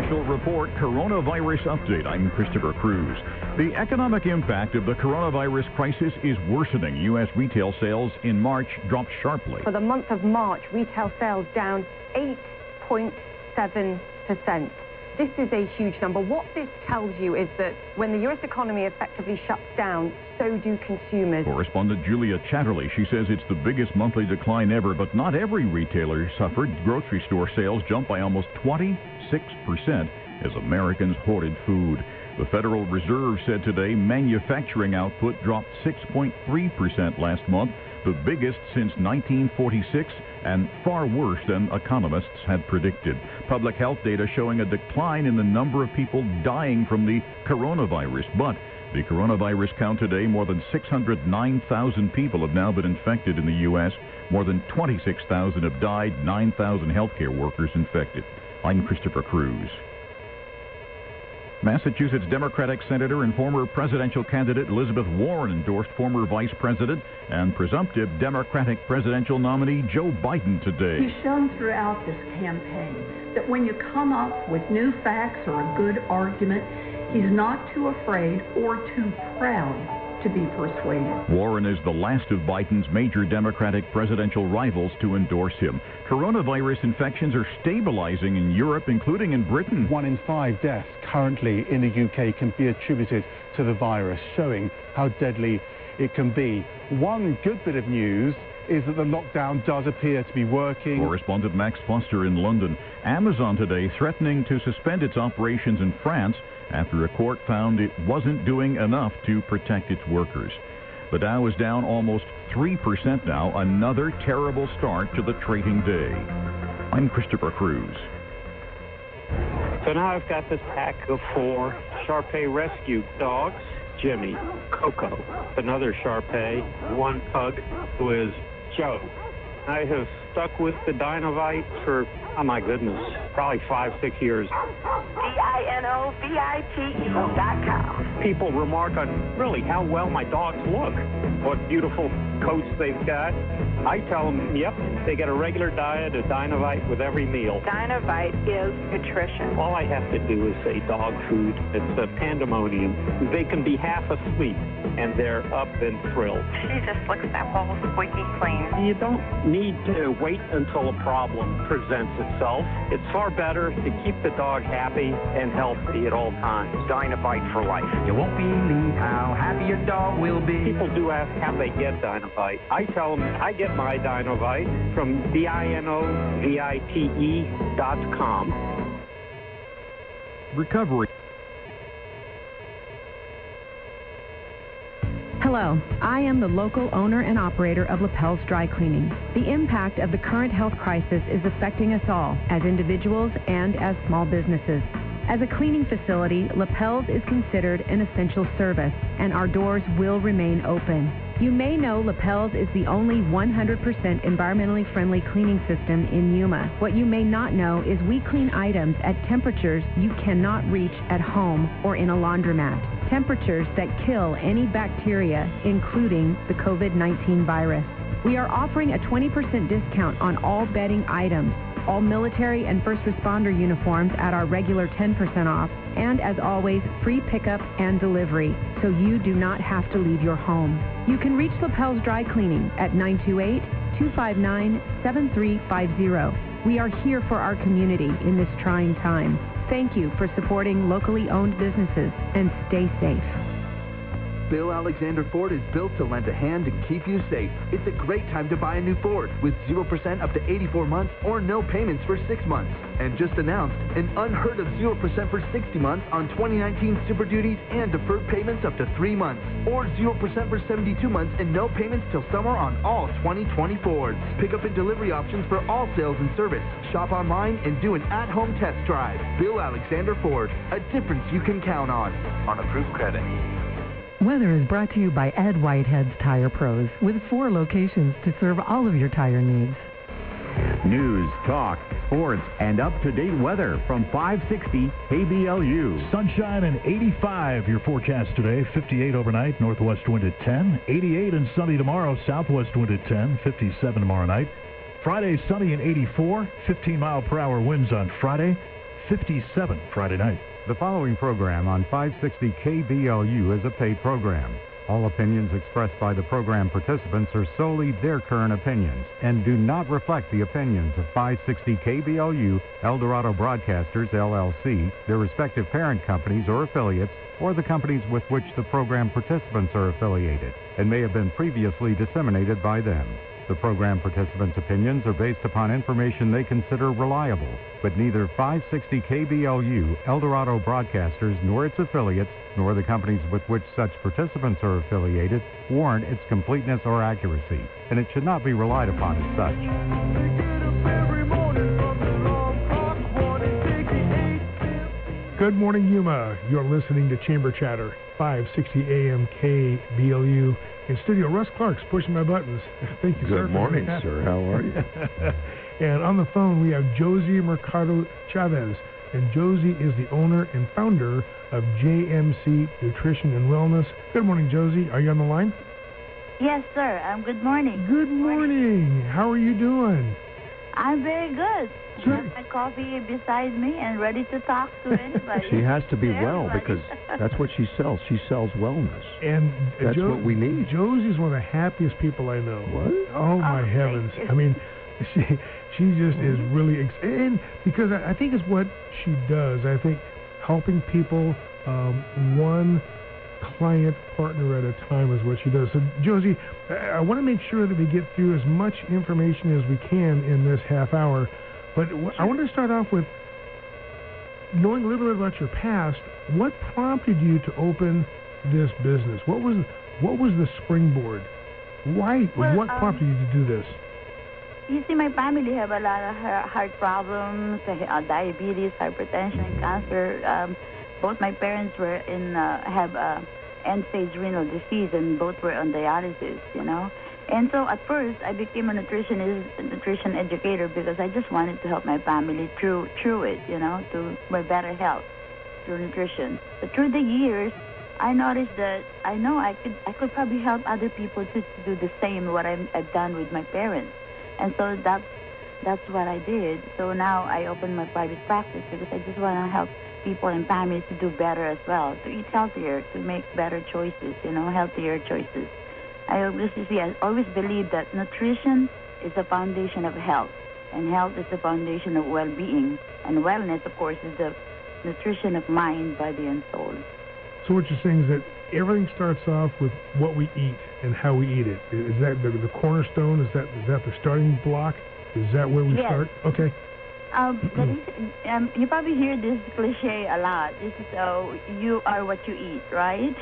Special Report Coronavirus Update. I'm Christopher Cruz. The economic impact of the coronavirus crisis is worsening. U.S. retail sales in March dropped sharply. For the month of March, retail sales down 8.7%. This is a huge number. What this tells you is that when the U.S. economy effectively shuts down, so do consumers. Correspondent Julia Chatterley, she says it's the biggest monthly decline ever, but not every retailer suffered. Grocery store sales jumped by almost 26% as Americans hoarded food. The Federal Reserve said today manufacturing output dropped 6.3% last month, the biggest since 1946 and far worse than economists had predicted. Public health data showing a decline in the number of people dying from the coronavirus, but the coronavirus count today, more than 609,000 people have now been infected in the U.S. More than 26,000 have died, 9,000 healthcare workers infected. I'm Christopher Cruz. Massachusetts Democratic Senator and former presidential candidate Elizabeth Warren endorsed former Vice President and presumptive Democratic presidential nominee Joe Biden today. He's shown throughout this campaign that when you come up with new facts or a good argument, he's not too afraid or too proud to be persuaded. Warren is the last of Biden's major Democratic presidential rivals to endorse him. Coronavirus infections are stabilizing in Europe, including in Britain. 1 in 5 deaths currently in the UK can be attributed to the virus, showing how deadly it can be. One good bit of news is that the lockdown does appear to be working. Correspondent Max Foster in London. Amazon today threatening to suspend its operations in France after a court found it wasn't doing enough to protect its workers. The Dow is down almost 3% now, another terrible start to the trading day. I'm Christopher Cruz. So now I've got this pack of 4 Shar-Pei rescue dogs. Jimmy, Coco, another Shar-Pei, one pug who is Joe. I have stuck with the Dinovite for, oh my goodness, probably 5-6 years. DINOVITE.com. People remark on really how well my dogs look, what beautiful coats they've got. I tell them, yep, they get a regular diet of Dinovite with every meal. Dinovite is nutrition. All I have to do is say dog food. It's a pandemonium. They can be half asleep, and they're up and thrilled. She just looks that whole squeaky clean. You don't need to wait until a problem presents itself. It's far better to keep the dog happy and healthy at all times. Dinovite for life. You won't believe how happy your dog will be. People do ask how they get Dinovite. I tell them I get my Dinovite from DINOVITE.com. Recovery. Hello, I am the local owner and operator of Lapels Dry Cleaning. The impact of the current health crisis is affecting us all, as individuals and as small businesses. As a cleaning facility, Lapels is considered an essential service, and our doors will remain open. You may know Lapels is the only 100% environmentally friendly cleaning system in Yuma. What you may not know is we clean items at temperatures you cannot reach at home or in a laundromat. Temperatures that kill any bacteria, including the COVID-19 virus. We are offering a 20% discount on all bedding items, all military and first responder uniforms at our regular 10% off, and as always, free pickup and delivery, so you do not have to leave your home. You can reach Lapels Dry Cleaning at 928-259-7350. We are here for our community in this trying time. Thank you for supporting locally owned businesses, and stay safe. Bill Alexander Ford is built to lend a hand and keep you safe. It's a great time to buy a new Ford with 0% up to 84 months or no payments for 6 months. And just announced an unheard of 0% for 60 months on 2019 Super Duties and deferred payments up to 3 months. Or 0% for 72 months and no payments till summer on all 2020 Fords. Pickup and delivery options for all sales and service. Shop online and do an at-home test drive. Bill Alexander Ford, a difference you can count on approved credit. Weather is brought to you by Ed Whitehead's Tire Pros, with 4 locations to serve all of your tire needs. News, talk, sports, and up-to-date weather from 560 KBLU. Sunshine and 85 your forecast today. 58 overnight, northwest wind at 10. 88 and sunny tomorrow, southwest wind at 10. 57 tomorrow night. Friday, sunny and 84. 15-mile-per-hour winds on Friday. 57 Friday night. The following program on 560 KBLU is a paid program. All opinions expressed by the program participants are solely their current opinions and do not reflect the opinions of 560 KBLU, El Dorado Broadcasters, LLC, their respective parent companies or affiliates, or the companies with which the program participants are affiliated, and may have been previously disseminated by them. The program participants' opinions are based upon information they consider reliable, but neither 560 KBLU, El Dorado Broadcasters, nor its affiliates, nor the companies with which such participants are affiliated, warrant its completeness or accuracy, and it should not be relied upon as such. Good morning, Yuma. You're listening to Chamber Chatter, 560 AM KBLU. In studio, Russ Clark's pushing my buttons. Thank you, sir. Good morning, sir. How are you? And on the phone, we have Josie Mercado Chavez. And Josie is the owner and founder of JMC Nutrition and Wellness. Good morning, Josie. Are you on the line? Yes, sir. Good morning. Good morning. How are you doing? I'm very good. I have my coffee beside me and ready to talk to anybody. She has to be well because that's what she sells. She sells wellness. And that's what we need. Josie's one of the happiest people I know. What? Oh, my heavens. I mean, she just is really, and because I think it's what she does. I think helping people one client partner at a time is what she does. So, Josie, I want to make sure that we get through as much information as we can in this half hour. But I want to start off with knowing a little bit about your past. What prompted you to open this business? What was the springboard? Why? Well, what prompted you to do this? You see, my family have a lot of heart problems, diabetes, hypertension, cancer. Both my parents were have end-stage renal disease, and both were on dialysis, you know. And so at first, I became a nutrition educator because I just wanted to help my family through it, you know, to my better health through nutrition. But through the years, I noticed that I could probably help other people to do the same what I've done with my parents. And so that's what I did. So now I opened my private practice because I just want to help people and families to do better as well, to eat healthier, to make better choices, you know, healthier choices. I always believe that nutrition is the foundation of health, and health is the foundation of well-being. And wellness, of course, is the nutrition of mind, body, and soul. So what you're saying is that everything starts off with what we eat and how we eat it. Is that the cornerstone? Is that the starting block? Is that where we start? Okay. You probably hear this cliche a lot. This is you are what you eat, right?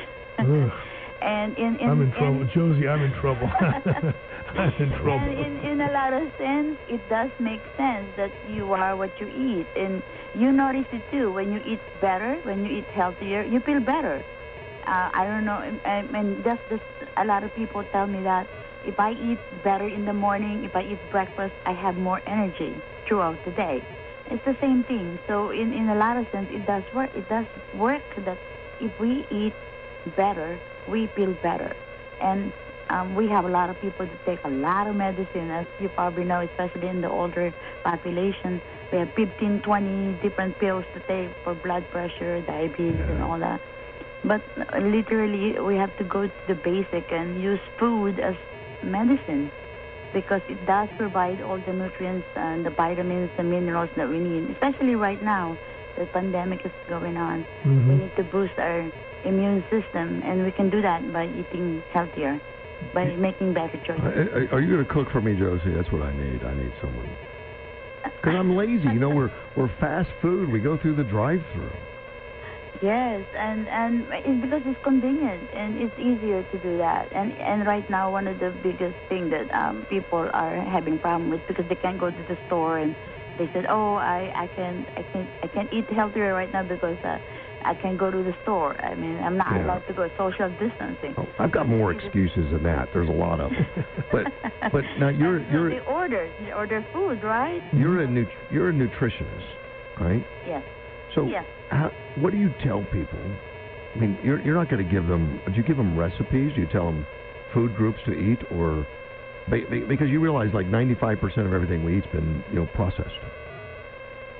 And I'm in trouble, Josie. I'm in trouble. I'm in trouble. And in a lot of sense, it does make sense that you are what you eat, and you notice it too. When you eat better, when you eat healthier, you feel better. I don't know, and that's just a lot of people tell me that if I eat better in the morning, if I eat breakfast, I have more energy throughout the day. It's the same thing. So in a lot of sense, it does work. It does work that if we eat better, we feel better. And we have a lot of people that take a lot of medicine, as you probably know, especially in the older population. We have 15, 20 different pills to take for blood pressure, diabetes, and all that. But literally, we have to go to the basic and use food as medicine, because it does provide all the nutrients and the vitamins and minerals that we need, especially right now. The pandemic is going on. Mm-hmm. We need to boost our immune system, and we can do that by eating healthier, by making better choices. Are you going to cook for me, Josie? That's what I need. I need someone. Because I'm lazy. You know, we're fast food. We go through the drive-thru. Yes, and it's because it's convenient and it's easier to do that. And right now, one of the biggest things that people are having problem with, because they can't go to the store, and they said, "Oh, I can't eat healthier right now because I can't go to the store. I mean, I'm not allowed to go social distancing." Oh, I've got more excuses than that. There's a lot of them. But now they order food, right? You're a nutritionist, right? Yes. So what do you tell people? I mean, you're not going to give them. Do you give them recipes? Do you tell them food groups to eat, or because you realize like 95% of everything we eat's been processed.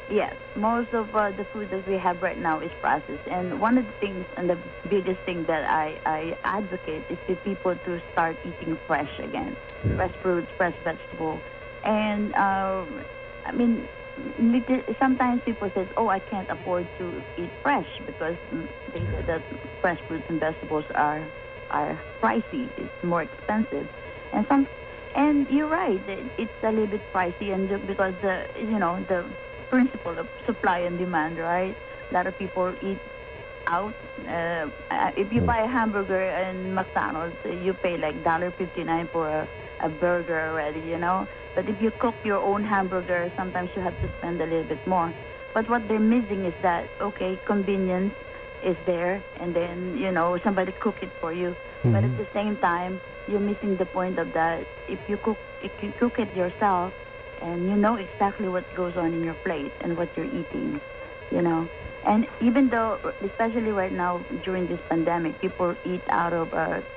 Yes, most of the food that we have right now is processed. And one of the things, and the biggest thing that I advocate is for people to start eating fresh again. Yeah. Fresh fruits, fresh vegetables. And, I mean, sometimes people say, oh, I can't afford to eat fresh because they said that fresh fruits and vegetables are pricey. It's more expensive. And you're right, it's a little bit pricey, and because the principle of supply and demand, right? A lot of people eat out. If you buy a hamburger in McDonald's, you pay like $1.59 for a burger already, But if you cook your own hamburger, sometimes you have to spend a little bit more. But what they're missing is that, okay, convenience is there, and then, somebody cook it for you. Mm-hmm. But at the same time, you're missing the point of that. If you cook it yourself, and you know exactly what goes on in your plate and what you're eating, And even though, especially right now during this pandemic, people eat out of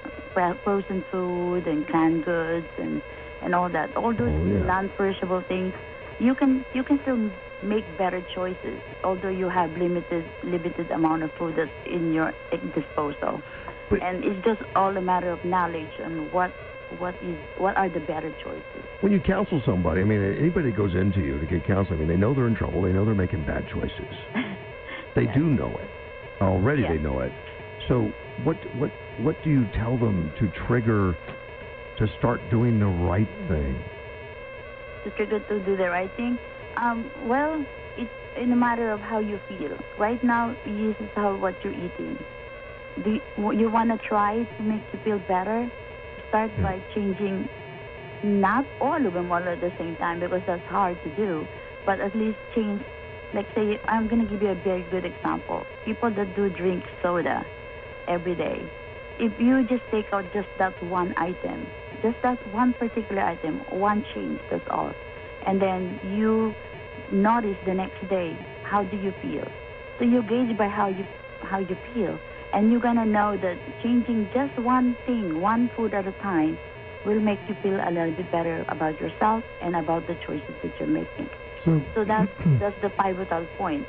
frozen food and canned goods and all that, all those non-perishable things, you can still make better choices, although you have limited amount of food that's in your disposal. And it's just all a matter of knowledge and what are the better choices. When you counsel somebody, I mean, anybody goes into you to get counseling, I mean, they know they're in trouble. They know they're making bad choices. They do know it. Already they know it. So what do you tell them to trigger to start doing the right thing? To trigger to do the right thing? Well, it's in a matter of how you feel. Right now, this is what you're eating. You want to try to make you feel better? Start by changing, not all of them all at the same time, because that's hard to do, but at least change. Like, say, I'm going to give you a very good example. People that do drink soda every day, if you just take out just that one item, just that one particular item, one change, that's all, and then you notice the next day, how do you feel? So you gauge by how you feel. And you're going to know that changing just one thing, one food at a time, will make you feel a little bit better about yourself and about the choices that you're making. So that's the pivotal point,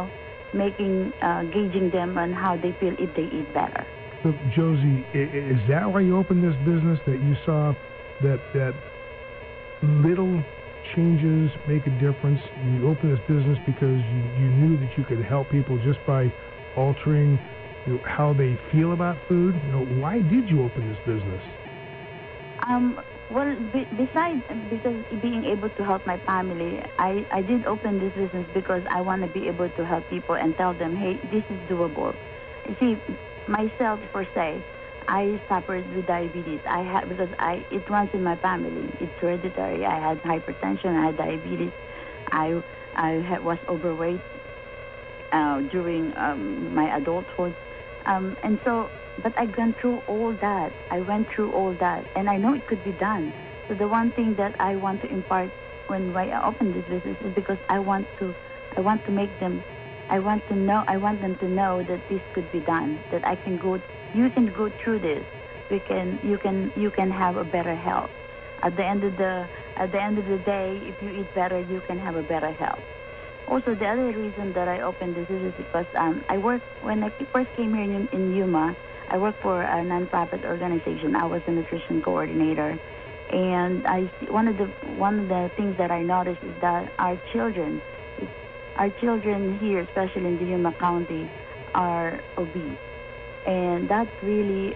gauging them on how they feel if they eat better. So, Josie, is that why you opened this business, that you saw that little changes make a difference? You opened this business because you knew that you could help people just by altering how they feel about food? Why did you open this business? Well, besides because being able to help my family, I did open this business because I want to be able to help people and tell them, hey, this is doable. You see, myself per se, I suffered with diabetes. Because it runs in my family. It's hereditary. I had hypertension. I had diabetes. I was overweight during my adulthood. But I went through all that. And I know it could be done. So the one thing that I want to impart when I open this business is because I want them to know that this could be done. That you can go through this. You can have a better health. At the end of the day, if you eat better, you can have a better health. Also, the other reason that I opened this is because when I first came here in Yuma, I worked for a nonprofit organization. I was a nutrition coordinator, and one of the things that I noticed is that our children here, especially in the Yuma County, are obese, and that really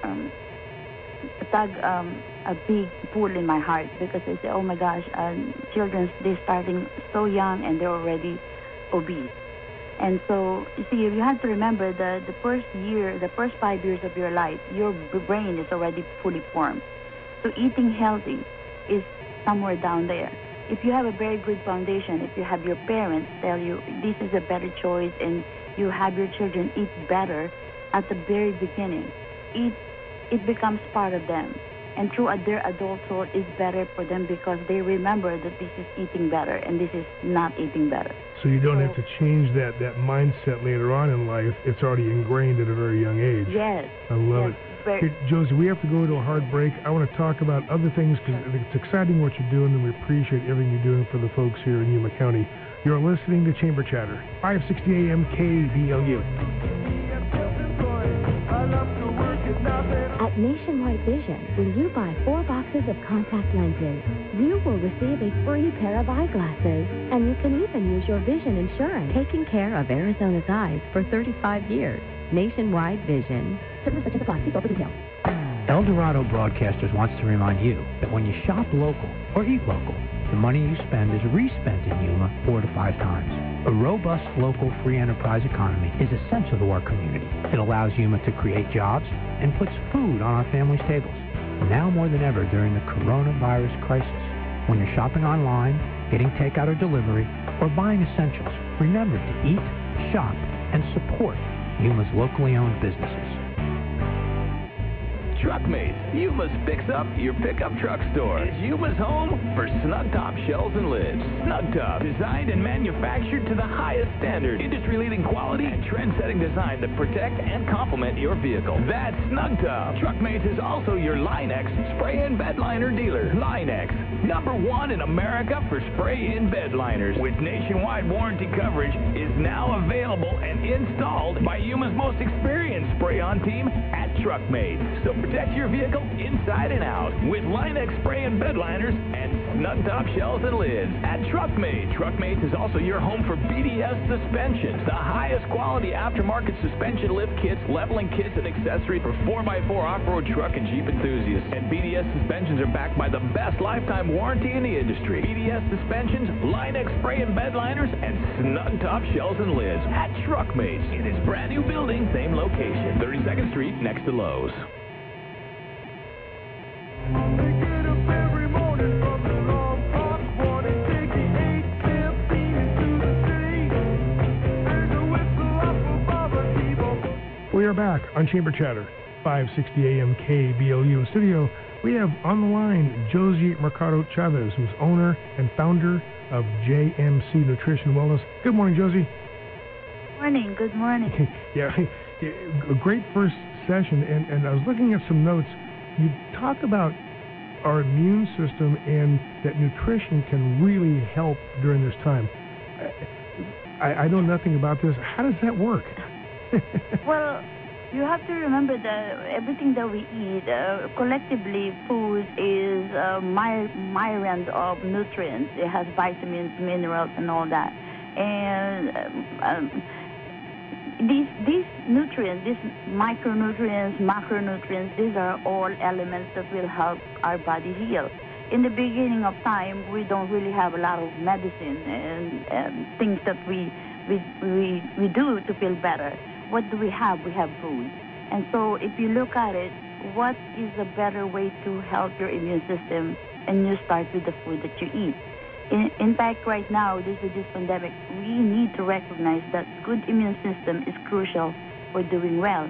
dug a big pull in my heart, because I say, oh my gosh, they're starting so young and they're already obese. And so, you see, you have to remember the first 5 years of your life, your brain is already fully formed. So eating healthy is somewhere down there. If you have a very good foundation, if you have your parents tell you this is a better choice, and you have your children eat better at the very beginning, it becomes part of them. And throughout their adulthood, it's better for them because they remember that this is eating better and this is not eating better. So you don't have to change that mindset later on in life. It's already ingrained at a very young age. Yes. I love it. Hey, Josie, we have to go to a hard break. I want to talk about other things because it's exciting what you're doing, and we appreciate everything you're doing for the folks here in Yuma County. You're listening to Chamber Chatter, 560 AM KBLU. At Nationwide Vision, when you buy 4 boxes of contact lenses, you will receive a free pair of eyeglasses, and you can even use your vision insurance. Taking care of Arizona's eyes for 35 years. Nationwide Vision. Terms such as apply. See store for details. El Dorado Broadcasters wants to remind you that when you shop local or eat local, the money you spend is respent in Yuma 4 to 5 times. A robust local free enterprise economy is essential to our community. It allows Yuma to create jobs and puts food on our families' tables. Now more than ever during the coronavirus crisis, when you're shopping online, getting takeout or delivery, or buying essentials, remember to eat, shop, and support Yuma's locally owned businesses. Truckmates, Yuma's Fix Up Your Pickup Truck Store is Yuma's home for snug top shells and lids. Snug Top, designed and manufactured to the highest standard, industry-leading quality and trend-setting design that protect and complement your vehicle. That's Snug Top. Truckmates is also your Line-X spray-in bed liner dealer. Line-X, #1 in America for spray-in bed liners, with nationwide warranty coverage, is now available and installed by Yuma's most experienced spray-on team at Truckmates. So protect your vehicle inside and out with Line-X spray-in bed liners and snug top shells and lids at Truckmates. Truckmates is also your home for BDS suspensions, the highest quality aftermarket suspension lift kits, leveling kits, and accessories for 4x4 off-road truck and Jeep enthusiasts. And BDS suspensions are backed by the best lifetime warranty in the industry. BDS suspensions, Line-X spray-in bed liners, and snug top shells and lids at Truckmates in its brand new building, same location, 32nd Street next to Lowe's. We are back on Chamber Chatter, 560 AM KBLU. In studio, we have on the line Josie Mercado Chavez, who's owner and founder of JMC Nutrition Wellness. Good morning, Josie. Morning. Good morning. Yeah, a great first session, and I was looking at some notes. You talk about our immune system and that nutrition can really help during this time. I know nothing about this. How does that work? Well, you have to remember that everything that we eat, collectively, food is a myriad of nutrients. It has vitamins, minerals, and all that. And these nutrients, these micronutrients, macronutrients, these are all elements that will help our body heal. In the beginning of time, we don't really have a lot of medicine and things that we do to feel better. What do we have? We have food. And so if you look at it, what is a better way to help your immune system? And you start with the food that you eat. In fact, right now, due to this pandemic, we need to recognize that good immune system is crucial for doing well.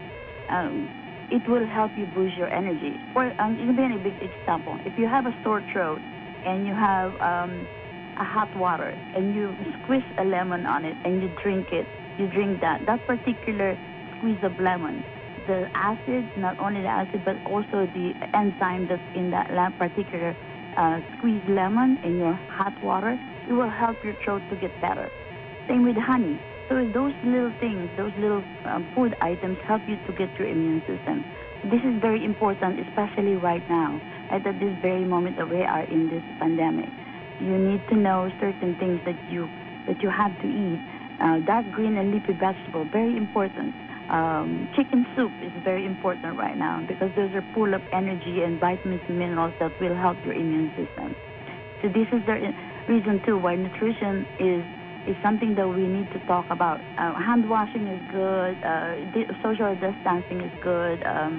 It will help you boost your energy. For give me a big example. If you have a sore throat and you have a hot water and you squeeze a lemon on it and you drink that particular squeeze of lemon, the acid, not only the acid, but also the enzyme that's in that particular squeezed lemon in your hot water, it will help your throat to get better. Same with honey. So those little things, those little food items help you to get your immune system. This is very important, especially right now, at this very moment that we are in this pandemic. You need to know certain things that you have to eat. Dark green and leafy vegetable, very important. Chicken soup is very important right now because those are full of energy and vitamins and minerals that will help your immune system. So this is the reason too why nutrition is something that we need to talk about. Hand washing is good. Social distancing is good.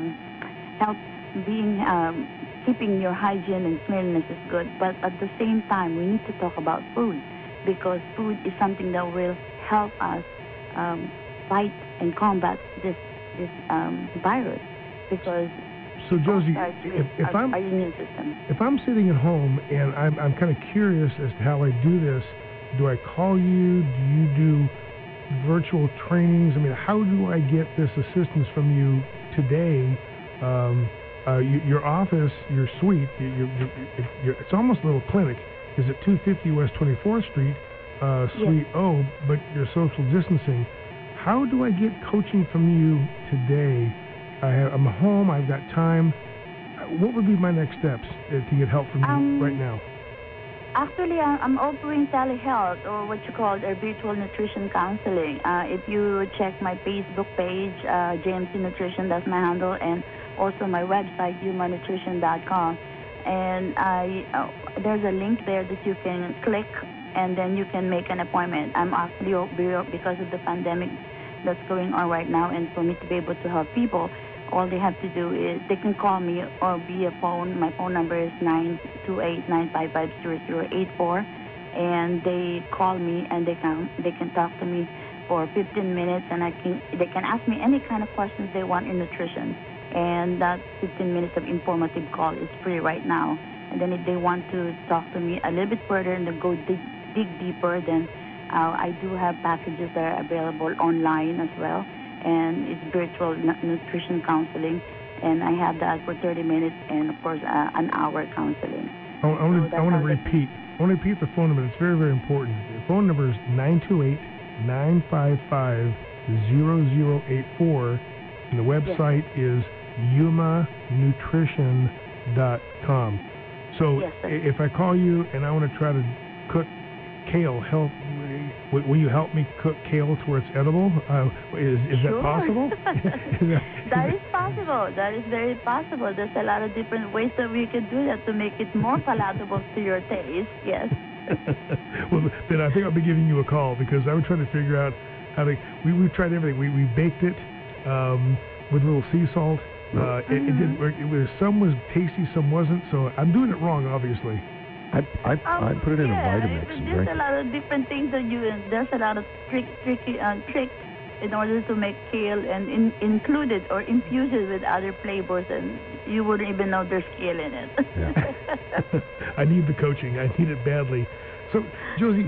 Keeping your hygiene and cleanliness is good. But at the same time, we need to talk about food because food is something that will help us fight and combat this virus. Because so Josie, if our immune system. If I'm sitting at home and I'm kind of curious as to how I do this, Do I call you? Do you do virtual trainings? I mean, how do I get this assistance from you today? Your office, your suite, it's almost a little clinic, is at 250 West 24th Street, Suite O, but you're social distancing. How do I get coaching from you today? I'm home, I've got time. What would be my next steps to get help from you right now? Actually, I'm offering telehealth, or what you call virtual nutrition counseling. If you check my Facebook page, JMC Nutrition, that's my handle, and also my website, yumanutrition.com. And there's a link there that you can click, and then you can make an appointment. I'm actually, because of the pandemic that's going on right now, and for me to be able to help people, all they have to do is they can call me or via phone. My phone number is 928-955-0084, and they call me and they can talk to me for 15 minutes, and they can ask me any kind of questions they want in nutrition. And that 15 minutes of informative call is free right now. And then if they want to talk to me a little bit further and then go dig deeper, then I do have packages that are available online as well. And it's virtual nutrition counseling, and I have that for 30 minutes and, of course, an hour counseling. I want to repeat the phone number. It's very, very important. The phone number is 928-955-0084, and the website is yumanutrition.com. So if I call you and I want to try to cook kale, will you help me cook kale to where it's edible? Is that possible? That is possible. That is very possible. There's a lot of different ways that we can do that to make it more palatable to your taste. Yes. Well, then I think I'll be giving you a call, because I was trying to figure out how to. We've tried everything. We baked it with a little sea salt. It didn't work. Some was tasty, some wasn't. So I'm doing it wrong, obviously. I put it in a Vitamix. There's a lot of different things that there's a lot of tricks in order to make kale and include it or infuse it with other flavors, and you wouldn't even know there's kale in it. Yeah. I need the coaching. I need it badly. So, Josie,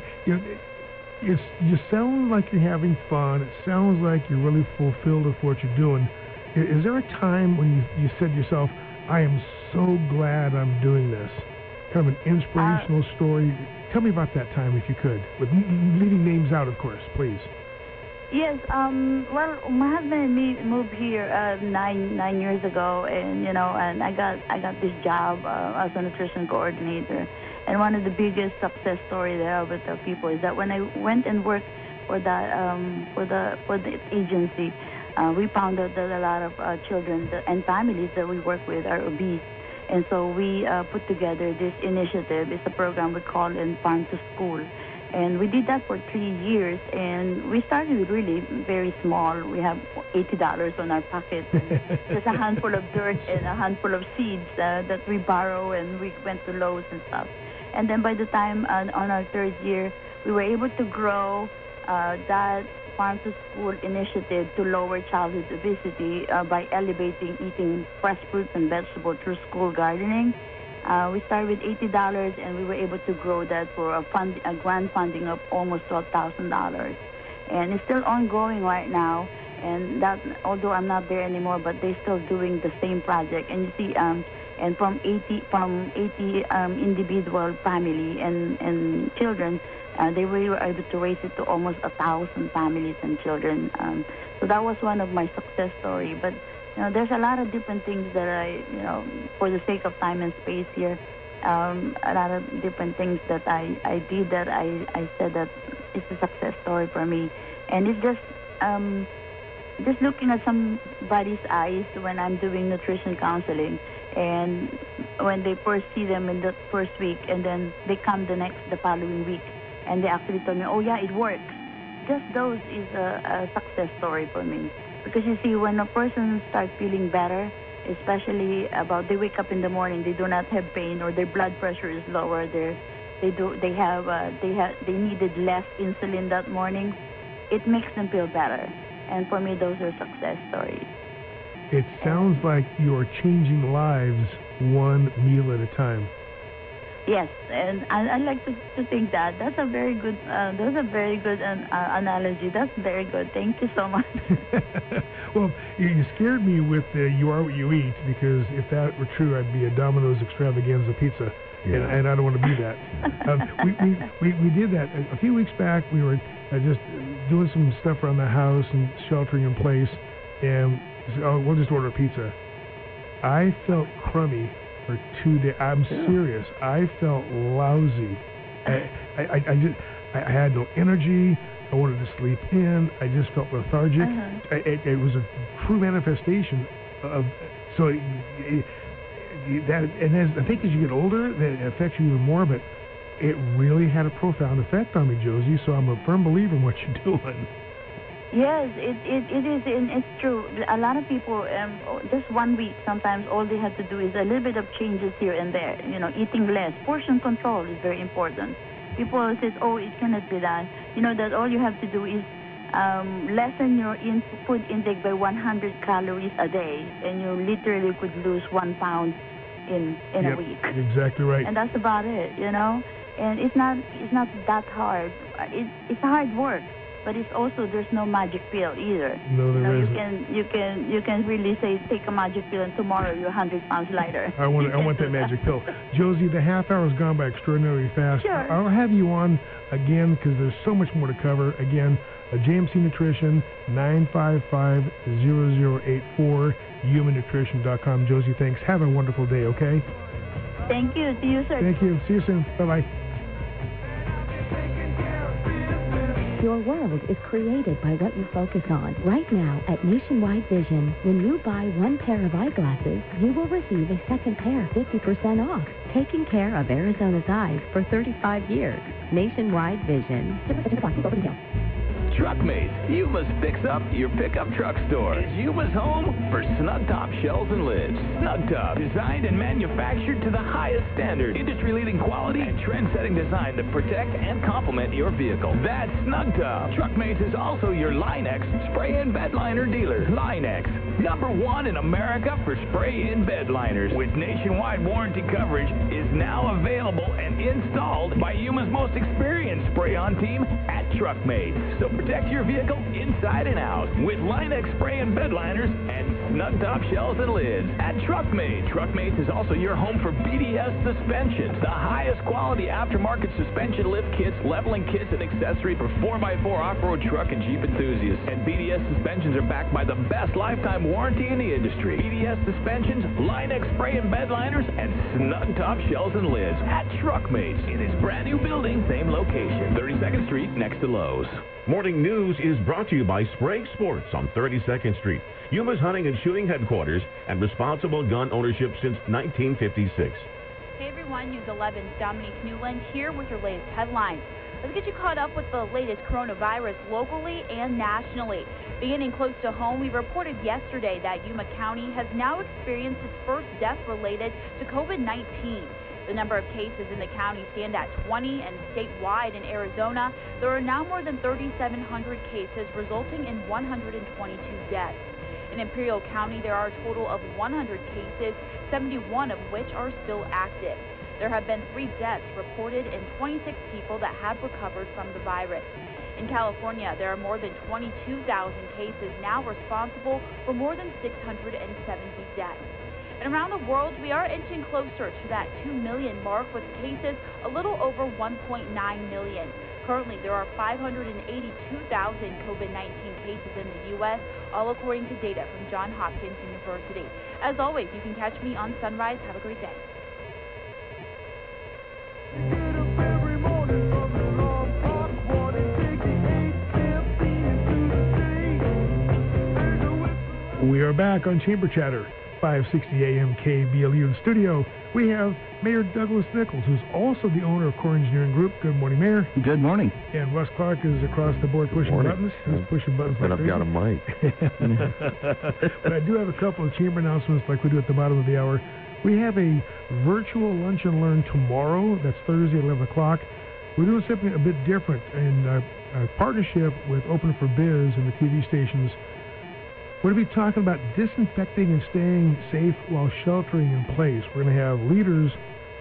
you sound like you're having fun. It sounds like you're really fulfilled with what you're doing. Is there a time when you said to yourself, I am so glad I'm doing this? Kind of an inspirational story. Tell me about that time, if you could, with leaving names out, of course, please. Yes. Well, my husband and me moved here 9 years ago, and and I got this job as a nutrition coordinator. And one of the biggest success stories there with the people is that when I went and worked for that for the agency, we found out that a lot of children and families that we work with are obese. And so we put together this initiative. It's a program we call Farm to School. And we did that for 3 years. And we started really very small. We have $80 on our pocket, just a handful of dirt and a handful of seeds that we borrow, and we went to Lowe's and stuff. And then by the time on our third year, we were able to grow that Farm to School initiative to lower childhood obesity by elevating eating fresh fruits and vegetables through school gardening. We started with $80, and we were able to grow that for a grant funding of almost $12,000. And it's still ongoing right now. And that, although I'm not there anymore, but they're still doing the same project. And you see, and from 80 individual family and children, they were able to raise it to almost 1,000 families and children. So that was one of my success stories. But there's a lot of different things that I, for the sake of time and space here, a lot of different things that I did that I said that it's a success story for me. And it's just looking at somebody's eyes when I'm doing nutrition counseling, and when they first see them in the first week, and then they come the following week, and they actually told me, oh yeah, it works. Just those is a success story for me. Because you see, when a person starts feeling better, especially they wake up in the morning, they do not have pain, or their blood pressure is lower, they needed less insulin that morning, it makes them feel better. And for me, those are success stories. It sounds like you're changing lives one meal at a time. Yes, and I like to think that that's a very good analogy. That's very good. Thank you so much. Well, you scared me with you are what you eat, because if that were true, I'd be a Domino's Extravaganza pizza, and I don't want to be that. We did that a few weeks back. We were just doing some stuff around the house and sheltering in place, and we'll just order a pizza. I felt crummy for 2 days. I'm serious. I felt lousy. I had no energy. I wanted to sleep in. I just felt lethargic. It was a true manifestation of that. And I think as you get older, that affects you even more. But it really had a profound effect on me, Josie. So I'm a firm believer in what you're doing. Yes, it is, and it's true. A lot of people, just 1 week, sometimes all they have to do is a little bit of changes here and there. You know, eating less. Portion control is very important. People say, oh, it cannot be done. You know, that all you have to do is lessen your food intake by 100 calories a day, and you literally could lose 1 pound in a week. Exactly right. And that's about it, you know. And it's not that hard. It's hard work. But it's also, there's no magic pill either. No, there isn't. You can really say, take a magic pill, and tomorrow you're 100 pounds lighter. I want that magic pill. Josie, the half hour has gone by extraordinarily fast. Sure. I'll have you on again, because there's so much more to cover. Again, JMC Nutrition, 955-0084, humannutrition.com. Josie, thanks. Have a wonderful day, okay? Thank you. See you, sir. Thank you. See you soon. Bye-bye. Your world is created by what you focus on. Right now at Nationwide Vision, when you buy 1 pair of eyeglasses, you will receive a second pair 50% off. Taking care of Arizona's eyes for 35 years. Nationwide Vision. Truckmates, Yuma's Fix Up, your pickup truck store. Is Yuma's home for snug top shelves and lids. Snug Top, designed and manufactured to the highest standard. Industry-leading quality and trend-setting design to protect and complement your vehicle. That's Snug Top. Truckmates is also your Line-X spray-in bed liner dealer. Line-X, #1 in America for spray-in bed liners. With nationwide warranty coverage, is now available and installed by Yuma's most experienced spray-on team at Truckmates. So protect your vehicle inside and out with Line-X spray and bed liners and snug top shelves and lids at Truckmates. Truckmates is also your home for BDS suspensions, the highest quality aftermarket suspension lift kits, leveling kits, and accessories for 4x4 off-road truck and Jeep enthusiasts. And BDS suspensions are backed by the best lifetime warranty in the industry. BDS suspensions, Line-X spray and bed liners, and snug top shelves and lids at Truckmates in its brand new building, same location, 32nd Street next to Lowe's. Morning News is brought to you by Sprague Sports on 32nd Street, Yuma's hunting and shooting headquarters, and responsible gun ownership since 1956. Hey everyone, News 11's Dominique Newland here with your latest headlines. Let's get you caught up with the latest coronavirus locally and nationally. Beginning close to home, we reported yesterday that Yuma County has now experienced its first death related to COVID-19. The number of cases in the county stand at 20, and statewide in Arizona, there are now more than 3,700 cases, resulting in 122 deaths. In Imperial County, there are a total of 100 cases, 71 of which are still active. There have been 3 deaths reported and 26 people that have recovered from the virus. In California, there are more than 22,000 cases now responsible for more than 670 deaths. And around the world, we are inching closer to that 2 million mark with cases a little over 1.9 million. Currently, there are 582,000 COVID-19 cases in the U.S., all according to data from Johns Hopkins University. As always, you can catch me on Sunrise. Have a great day. We are back on Chamber Chatter, 560 AM KBLU. In studio, we have Mayor Douglas Nichols, who's also the owner of Core Engineering Group. Good morning, Mayor. Good morning. And Russ Clark is across the board pushing buttons. He's pushing buttons like I've got a mic. But I do have a couple of chamber announcements like we do at the bottom of the hour. We have a virtual lunch and learn tomorrow. That's Thursday at 11 o'clock. We're doing something a bit different in our partnership with Open for Biz and the TV stations. We're going to be talking about disinfecting and staying safe while sheltering in place. We're going to have leaders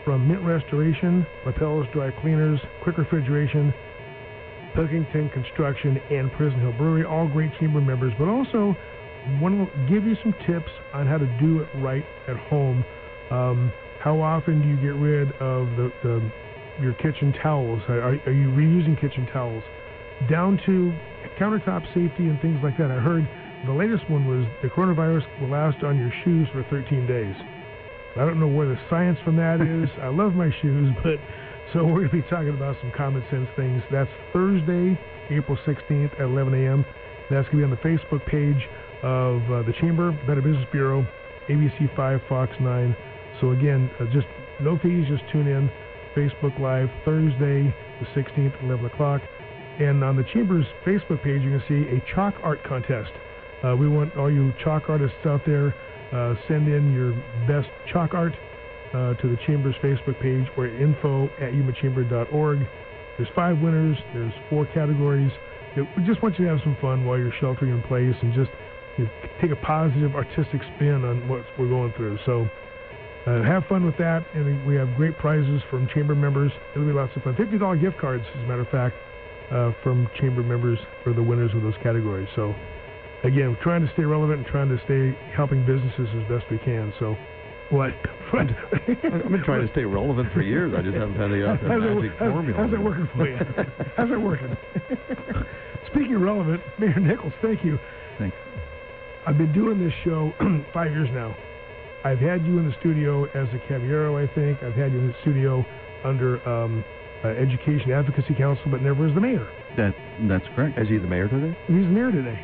from Mint Restoration, Lapels Dry Cleaners, Quick Refrigeration, Pilkington Construction, and Prison Hill Brewery, all great chamber members, but also want to give you some tips on how to do it right at home. How often do you get rid of your kitchen towels? Are you reusing kitchen towels? Down to countertop safety and things like that. I heard the latest one was the coronavirus will last on your shoes for 13 days. I don't know where the science from that is. I love my shoes, but so we're going to be talking about some common sense things. That's Thursday, April 16th at 11 a.m. That's going to be on the Facebook page of the Chamber, Better Business Bureau, ABC 5, Fox 9. So again, just no fees, just tune in. Facebook Live, Thursday, the 16th, 11 o'clock. And on the Chamber's Facebook page, you're going to see a chalk art contest. We want all you chalk artists out there, send in your best chalk art to the Chamber's Facebook page or info@yumachamber.org. There's 5 winners. There's 4 categories. We just want you to have some fun while you're sheltering in place and just take a positive artistic spin on what we're going through. So have fun with that, and we have great prizes from Chamber members. It'll be lots of fun. $50 gift cards, as a matter of fact, from Chamber members for the winners of those categories. So again, we're trying to stay relevant and trying to stay helping businesses as best we can. So what? I've been trying to stay relevant for years. I just haven't had the magic formula. How's that working for you? How's that working? Speaking of relevant, Mayor Nichols, thank you. Thanks. I've been doing this show 5 years now. I've had you in the studio as a Caballero, I think. I've had you in the studio under Education Advocacy Council, but never as the mayor. That's correct. Is he the mayor today? He's the mayor today.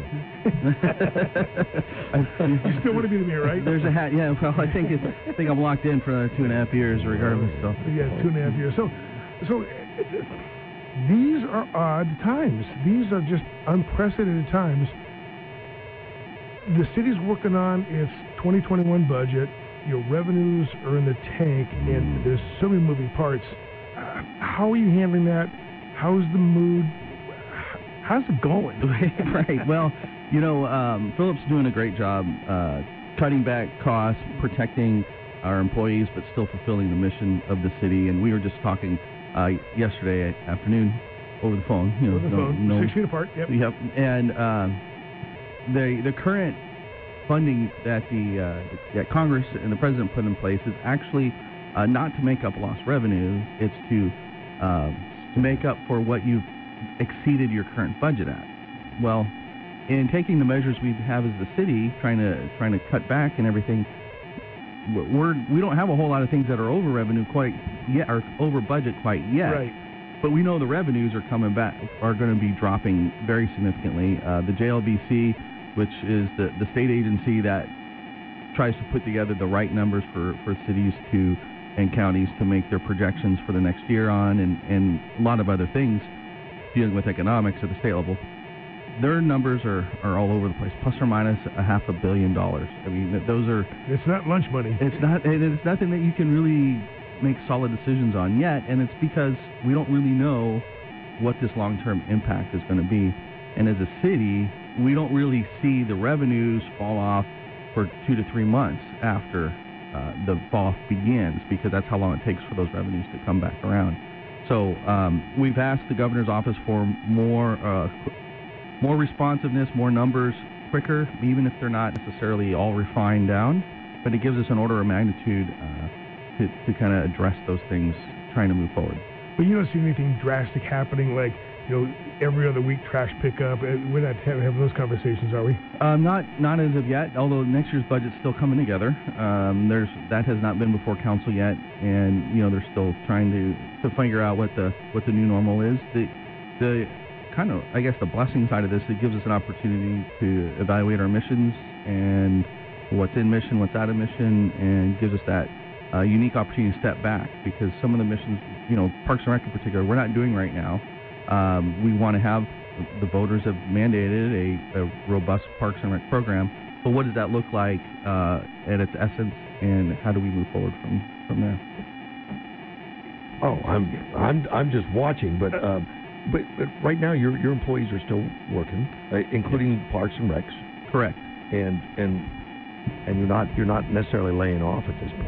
Awesome. You still want to be the mayor, right? There's a hat. Yeah. Well, I think I'm locked in for another 2.5 years, regardless. So. Yeah, 2.5 years. So these are odd times. These are just unprecedented times. The city's working on its 2021 budget. Your revenues are in the tank, and there's so many moving parts. How are you handling that? How's the mood? How's it going? Right. Well, Philip's doing a great job cutting back costs, protecting our employees, but still fulfilling the mission of the city. And we were just talking yesterday afternoon over the phone. Over the phone, 6 feet apart. Yep. And the current funding that that Congress and the President put in place is actually not to make up lost revenue. It's to make up for what you've exceeded your current budget at. Well, in taking the measures we have as the city, trying to cut back and everything, we don't have a whole lot of things that are over revenue quite yet, or over budget quite yet. Right. But we know the revenues are coming back, are going to be dropping very significantly. The JLBC, which is the state agency that tries to put together the right numbers for cities and counties to make their projections for the next year on, and a lot of other things dealing with economics at the state level. Their numbers are all over the place, plus or minus $500 million. I mean, those are... It's not lunch money. It's not, and it's nothing that you can really make solid decisions on yet, and it's because we don't really know what this long-term impact is going to be. And as a city, we don't really see the revenues fall off for 2 to 3 months after the fall off begins, because that's how long it takes for those revenues to come back around. So we've asked the governor's office for more responsiveness, more numbers quicker, even if they're not necessarily all refined down. But it gives us an order of magnitude to kind of address those things, trying to move forward. But you don't see anything drastic happening, like every other week trash pickup. We're not having those conversations, are we? Not as of yet. Although next year's budget's still coming together. That has not been before council yet, and they're still trying to figure out what the new normal is. The kind of, I guess, the blessing side of this, it gives us an opportunity to evaluate our missions and what's in mission, what's out of mission, and gives us that unique opportunity to step back, because some of the missions, Parks and Rec in particular, we're not doing right now. We want to have, the voters have mandated a robust Parks and Rec program, but what does that look like at its essence, and how do we move forward from there? Oh, I'm just watching, but right now your employees are still working, including Parks and Recs. Correct. And you're not necessarily laying off at this point.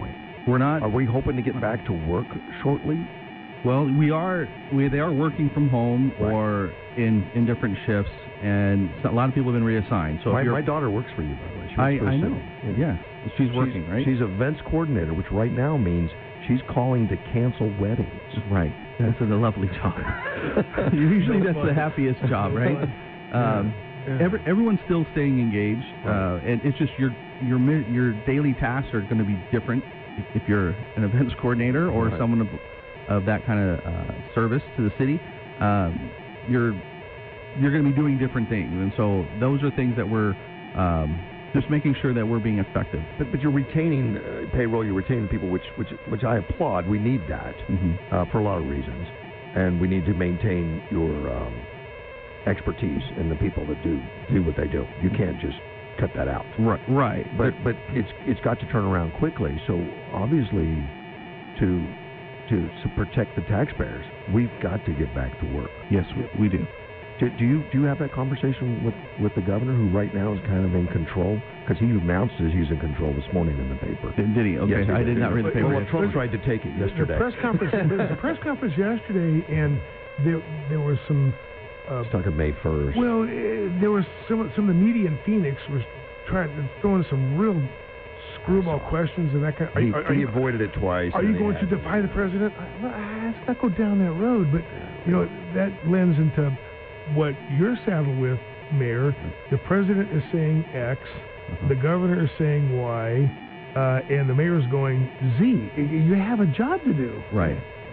We're not. Are we hoping to get back to work shortly? Well, we are. They are working from home or in different shifts, and a lot of people have been reassigned. So my daughter works for you, by the way. I know. Yeah, she's working, right? She's events coordinator, which right now means she's calling to cancel weddings. Right. That's a lovely job. Usually that's the happiest job, right? Everyone's still staying engaged, and it's just your daily tasks are going to be different if you're an events coordinator or someone of that kind of service to the city. You're going to be doing different things, and so those are things that we're just making sure that we're being effective. But you're retaining payroll, you're retaining people, which I applaud. We need that for a lot of reasons, and we need to maintain your expertise in the people that do what they do. You can't just cut that out. Right. But it's got to turn around quickly. So obviously, to protect the taxpayers, we've got to get back to work. Yes, we do. Do you have that conversation with the governor, who right now is kind of in control? Because he announced that he's in control this morning in the paper. Did he? Okay, yes, I did not read the paper. Well, Trump tried to take it yesterday. There was a press conference yesterday, and there was some. It's talking May 1st. Well, there was some of the media in Phoenix was throwing some real screwball questions and that kind of. He avoided it twice. Are you going to defy the president? Let's not go down that road. But that lends into what you're saddled with, Mayor. The president is saying X, the governor is saying Y, and the mayor is going Z. You have a job to do. Right.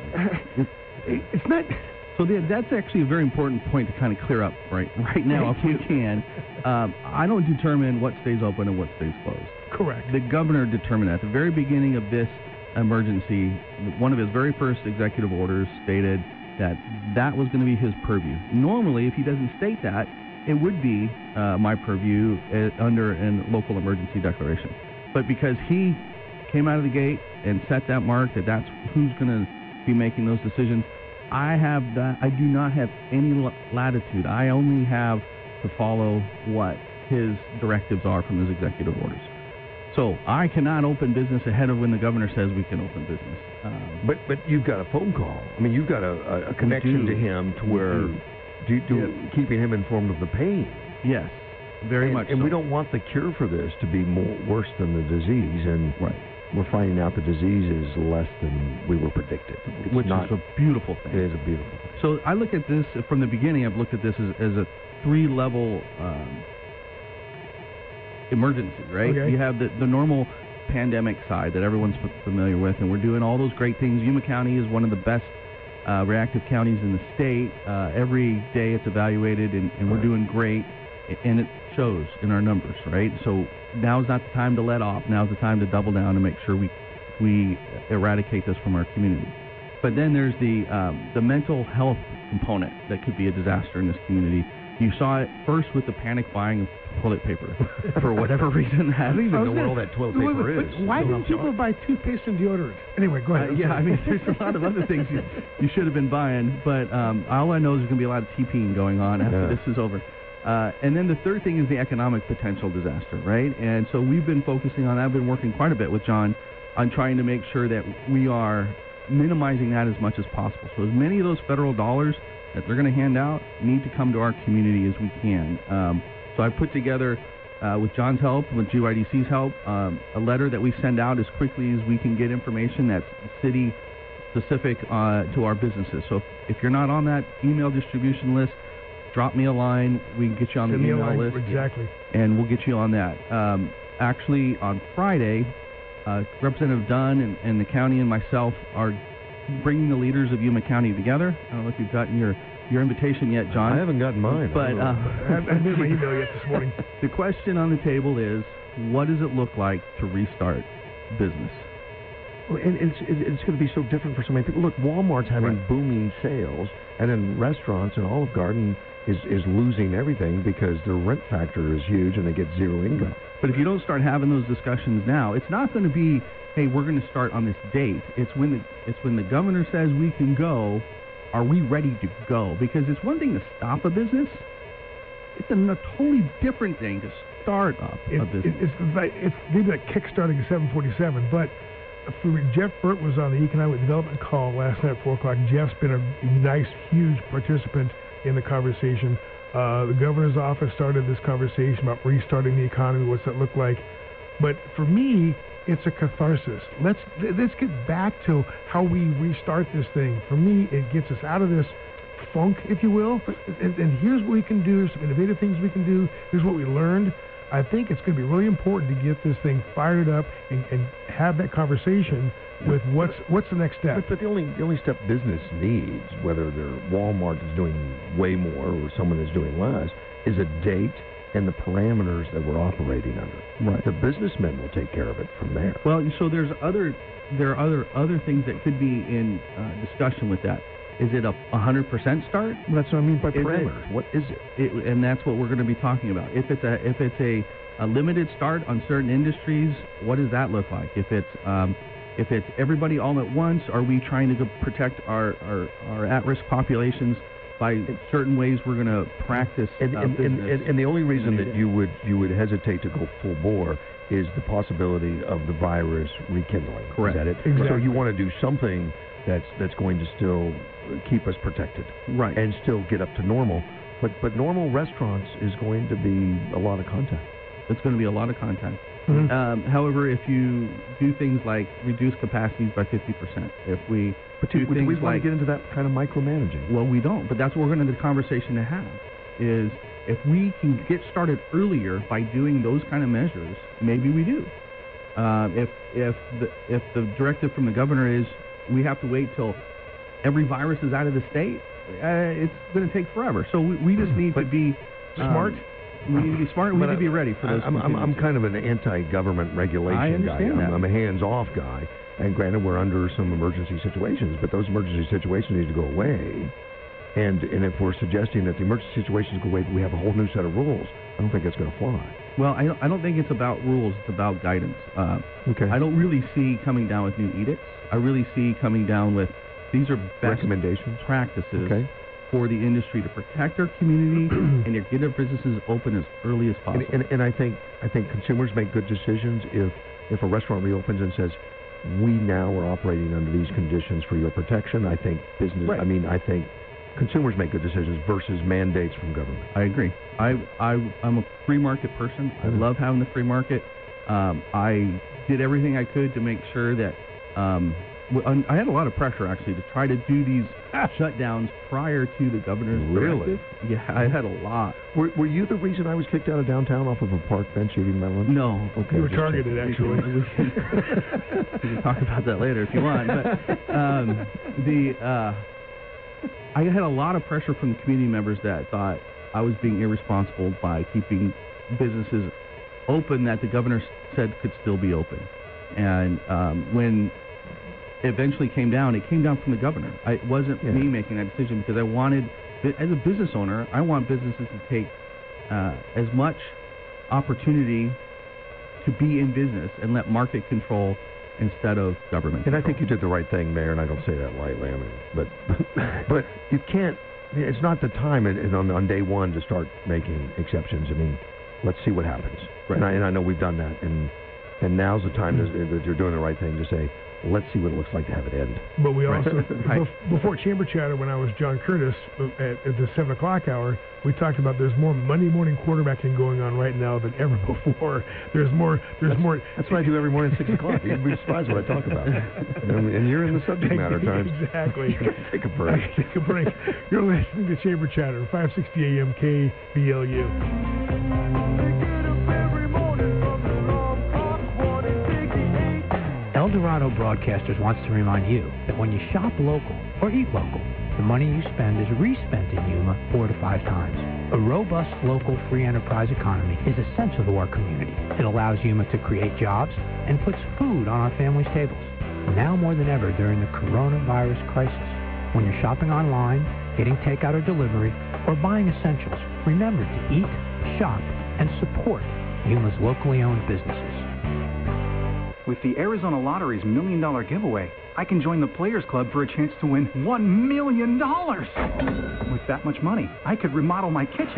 It's not. So that's actually a very important point to kind of clear up right now, if we can. I don't determine what stays open and what stays closed. Correct. The governor determined that. At the very beginning of this emergency, one of his very first executive orders stated that was going to be his purview. Normally, if he doesn't state that, it would be my purview under a local emergency declaration. But because he came out of the gate and set that mark that's who's going to be making those decisions, I do not have any latitude. I only have to follow what his directives are from his executive orders. So I cannot open business ahead of when the governor says we can open business. But you've got a phone call. I mean, you've got a connection to him to where keeping him informed of the pain. Yes, very much. And so. We don't want the cure for this to be worse than the disease. And we're finding out the disease is less than we were predicted. Which is a beautiful thing. It is a beautiful thing. So I look at this, from the beginning, I've looked at this as a 3-level emergency, right? Okay. You have the normal pandemic side that everyone's familiar with, and we're doing all those great things. Yuma County is one of the best reactive counties in the state. Every day it's evaluated, and we're doing great, and it shows in our numbers, right? So now's not the time to let off. Now's the time to double down and make sure we eradicate this from our community. But then there's the mental health component that could be a disaster in this community. You saw it first with the panic buying of toilet paper for whatever reason. I don't even know where all that toilet paper is. Why didn't people buy toothpaste and deodorant? Anyway, go ahead. I mean, there's a lot of other things you should have been buying, but all I know is there's going to be a lot of TPing going on after this is over. And then the third thing is the economic potential disaster, right? And so we've been focusing on that. I've been working quite a bit with John on trying to make sure that we are minimizing that as much as possible. So as many of those federal dollars that they're going to hand out need to come to our community as we can. So I put together, with John's help, with GYDC's help, a letter that we send out as quickly as we can get information that's city-specific to our businesses. So if you're not on that email distribution list, drop me a line. We can get you on the email list. Exactly. And we'll get you on that. Actually, on Friday, Representative Dunn and the county and myself are bringing the leaders of Yuma County together. I don't know if you've gotten your invitation yet, John. I haven't gotten mine. But I haven't made my email yet this morning. The question on the table is, what does it look like to restart business? Well, and it's going to be so different for so many people. Look, Walmart's having booming sales, and then restaurants and Olive Garden is losing everything because their rent factor is huge and they get zero income. But if you don't start having those discussions now, it's not going to be, hey, we're going to start on this date. It's when the governor says we can go, are we ready to go? Because it's one thing to stop a business. It's a totally different thing to start up a business. It's maybe like kickstarting a 747, but Jeff Burt was on the Economic Development call last night at 4 o'clock. Jeff's been a nice, huge participant in the conversation. The governor's office started this conversation about restarting the economy. What's that look like? But for me, it's a catharsis. Let's get back to how we restart this thing. For me, it gets us out of this funk, if you will. And here's what we can do. There's some innovative things we can do. Here's what we learned. I think it's going to be really important to get this thing fired up and have that conversation with what's the next step. But the only step business needs, whether they're Walmart is doing way more or someone is doing less, is a date and the parameters that we're operating under. Right. The businessmen will take care of it from there. Well, so there are other things that could be in discussion with that. Is it a 100% start? Well, that's what I mean by parameters. What is it? And that's what we're going to be talking about. If it's a limited start on certain industries, what does that look like? If it's everybody all at once, are we trying to protect our at-risk populations by certain ways we're going to practice business? And the only reason that you would hesitate to go full bore is the possibility of the virus rekindling. Correct. Is that it? Exactly. So you want to do something that's going to still keep us protected, right, and still get up to normal. But normal restaurants is going to be a lot of contact. It's going to be a lot of contact. Mm-hmm. However, if you do things like reduce capacities by 50%, if we do we want to get into that kind of micromanaging? Well, we don't. But that's what we're going to the conversation to have. Is if we can get started earlier by doing those kind of measures, maybe we do. If the directive from the governor is we have to wait till every virus is out of the state, it's going to take forever. So we just need to be smart. We need to be smart. We need to be ready for those. I'm kind of an anti-government regulation I understand guy. that. I'm a hands-off guy. And granted, we're under some emergency situations, but those emergency situations need to go away. And if we're suggesting that the emergency situations go away, but we have a whole new set of rules, I don't think it's going to fly. Well, I don't think it's about rules. It's about guidance. Okay. I don't really see coming down with new edicts. I really see coming down with these are best recommendations, practices for the industry to protect our community and to get our businesses open as early as possible. And I think consumers make good decisions if a restaurant reopens and says, we now are operating under these conditions for your protection. I think business. Right. I think consumers make good decisions versus mandates from government. I agree. I'm a free market person. I love having the free market. I did everything I could to make sure that I had a lot of pressure actually to try to do these shutdowns prior to the governor's directive. Yeah, I had a lot. Were you the reason I was kicked out of downtown off of a park bench eating my lunch? No. Okay. You were targeted, actually. We can talk about that later if you want. But I had a lot of pressure from the community members that thought I was being irresponsible by keeping businesses open that the governor said could still be open. And when it eventually came down, it came down from the governor. It wasn't me making that decision because I wanted, as a business owner, I want businesses to take as much opportunity to be in business and let market control instead of government control. And I think you did the right thing, Mayor, and I don't say that lightly. I mean, but you can't. It's not the time on day one to start making exceptions. I mean, let's see what happens. Right. And I know we've done that, and now's the time that you're doing the right thing to say, let's see what it looks like to have it end. But we also, before Chamber Chatter, when I was John Curtis at the 7 o'clock hour, we talked about there's more Monday morning quarterbacking going on right now than ever before. There's more. That's what I do every morning at 6 o'clock. You'd be surprised what I talk about. And you're in the subject matter times. Exactly. Take a break. Take a break. You're listening to Chamber Chatter, 560 AM KBLU. El Dorado Broadcasters wants to remind you that when you shop local or eat local, the money you spend is respent in Yuma 4 to 5 times. A robust local free enterprise economy is essential to our community. It allows Yuma to create jobs and puts food on our families' tables. Now more than ever during the coronavirus crisis, when you're shopping online, getting takeout or delivery, or buying essentials, remember to eat, shop, and support Yuma's locally owned businesses. With the Arizona Lottery's $1 million giveaway, I can join the Players Club for a chance to win $1 million. With that much money, I could remodel my kitchen.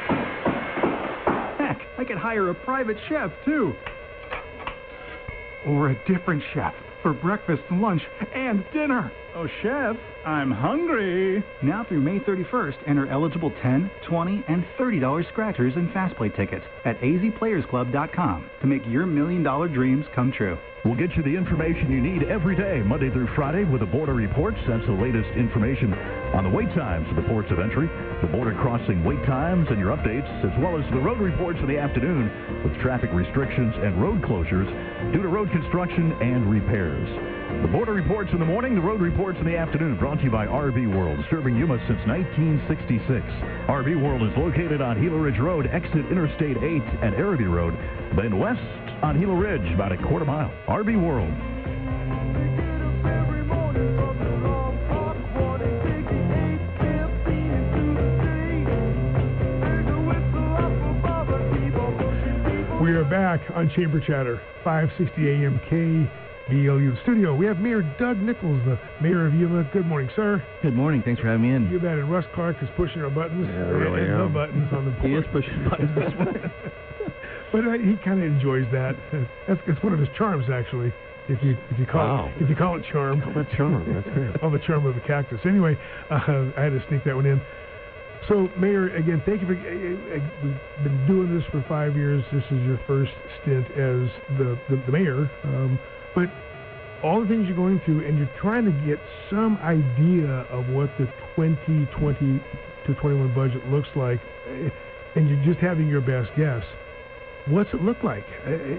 Heck, I could hire a private chef, too. Or a different chef. for breakfast, lunch, and dinner. Oh, Chef, I'm hungry. Now through May 31st, enter eligible $10, $20, and $30 scratchers and fast play tickets at azplayersclub.com to make your $1 million dreams come true. We'll get you the information you need every day, Monday through Friday, with the border reports. That's the latest information on the wait times at the ports of entry, the border crossing wait times and your updates, as well as the road reports in the afternoon with traffic restrictions and road closures due to road construction and repairs. The border reports in the morning, the road reports in the afternoon, brought to you by RV World, serving Yuma since 1966. RV World is located on Gila Ridge Road, exit Interstate 8 and Araby Road, then west on Gila Ridge, about a quarter mile. RV World. We are back on Chamber Chatter, 560 AM KBLU studio. We have Mayor Doug Nichols, the mayor of Yuma. Good morning, sir. Good morning. Thanks for having me in. You bet. And Russ Clark is pushing our buttons. Yeah, I really am. The buttons on the board. He is pushing buttons this morning. But he kind of enjoys that. It's one of his charms, actually. If you call it charm. Call it charm. That's great. Oh, the charm of the cactus. Anyway, I had to sneak that one in. So, Mayor, again, thank you for. We've been doing this for 5 years. This is your first stint as the mayor. But all the things you're going through, and you're trying to get some idea of what the 2020 to 21 budget looks like, and you're just having your best guess. What's it look like?